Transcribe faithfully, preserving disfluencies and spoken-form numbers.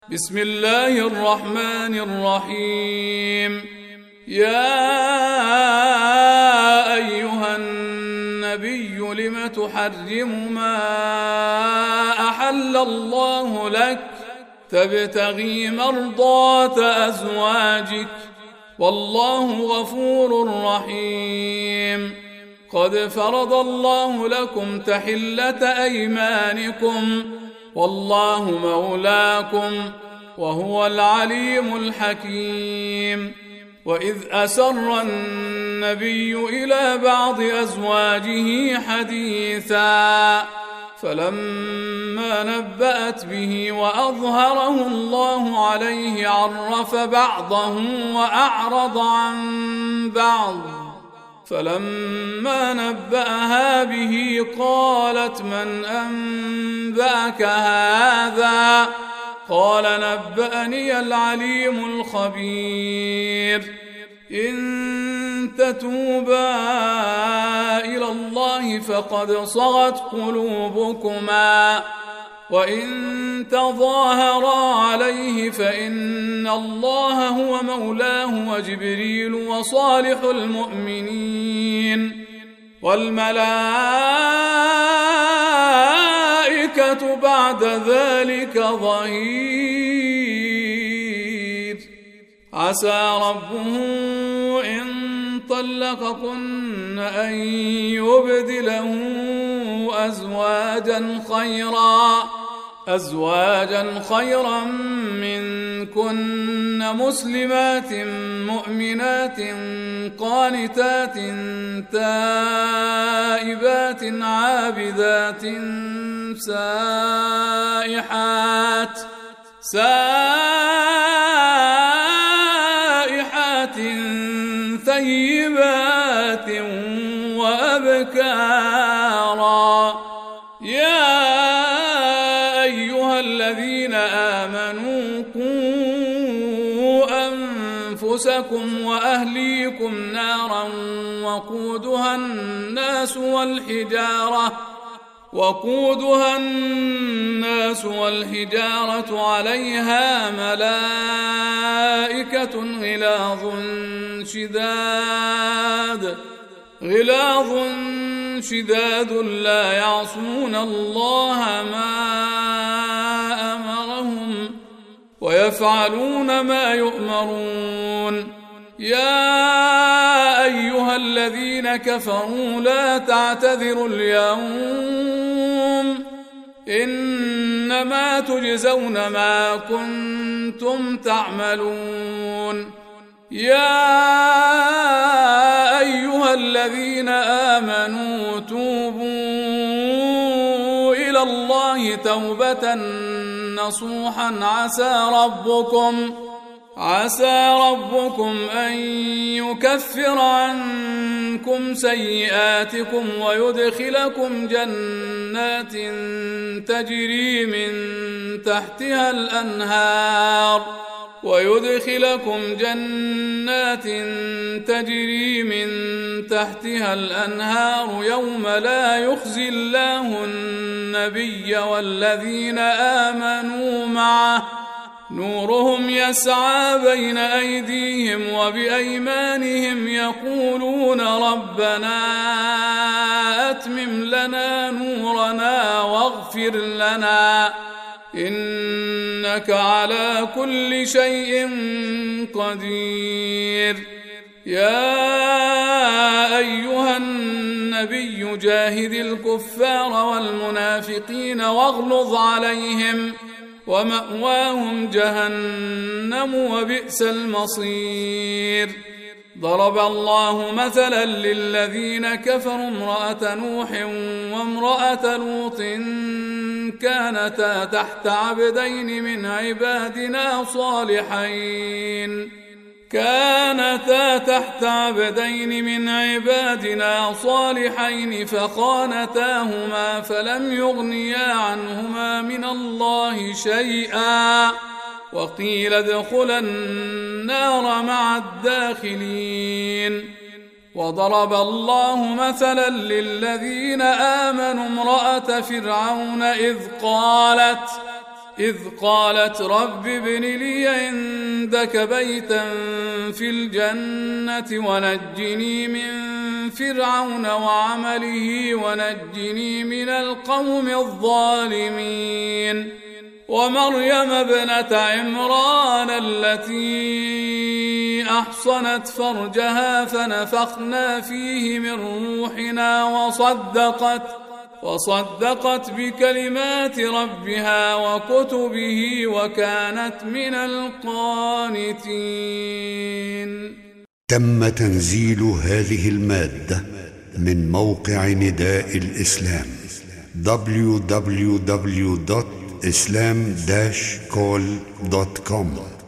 بسم الله الرحمن الرحيم. يا أيها النبي لم تحرم ما أحل الله لك تبتغي مرضات أزواجك والله غفور رحيم. قد فرض الله لكم تحلة أيمانكم والله مولاكم وهو العليم الحكيم. وإذ أسر النبي إلى بعض أزواجه حديثا فلما نبأت به وأظهره الله عليه عرف بعضه وأعرض عن بعض. فلما نبأها به قالت من أنبأك هذا؟ قال نبأني العليم الخبير. إن تتوبا إلى الله فقد صغت قلوبكما وإن تظاهرا عليه فإن الله هو مولاه وجبريل وصالح المؤمنين والملائكة بعد ذلك ظهير. عسى ربه إن طلقكن أن يبدله أزواجا خيرا أزواجا خيرا منكن مسلمات مؤمنات قانتات تائبات عابدات سائحات سائحات ثيبات وأبكارا. يا أيها الذين آمنوا قوا أنفسكم وأهليكم نارا وقودها الناس والحجارة وقودها الناس والحجارة عليها ملائكة غلاظ شداد غلاظ شداد لا يعصون الله ما أمرهم ويفعلون ما يؤمرون. يا أيها الذين كفروا لا تعتذروا اليوم إنما تجزون ما كنتم تعملون. يا أيها الذين آمنوا توبوا إلى الله توبة نصوحا عسى ربكم عسى ربكم أن يكفر عنكم سيئاتكم ويدخلكم جنات تجري من تحتها الأنهار ويدخلكم جنات تجري من تحتها الأنهار يوم لا يخزي الله النبي والذين آمنوا معه نورهم يسعى بين أيديهم وبأيمانهم يقولون ربنا أتمم لنا نورنا واغفر لنا إنك على كل شيء قدير. يا أيها النبي جاهد الكفار والمنافقين واغلظ عليهم ومأواهم جهنم وبئس المصير. ضرب الله مثلا للذين كفروا امرأة نوح وامرأة لوط كانتا تحت عبدين من عبادنا صالحين كانتا تحت عبدين من عبادنا صالحين فخانتاهما فلم يغنيا عنهما من الله شيئا وقيل ادخلا النار مع الداخلين. وضرب الله مثلا للذين آمنوا امرأة فرعون إذ قالت إذ قالت رب ابن لي عندك بيتا في الجنة ونجني من فرعون وعمله ونجني من القوم الظالمين ومريم ابنة عمران التي أحصنت فرجها فنفخنا فيه من روحنا وصدقت وصدقت بكلمات ربها وكتبه وكانت من القانتين. تم تنزيل هذه المادة من موقع نداء الإسلام دبليو دبليو دبليو دوت إسلام داش كول دوت كوم.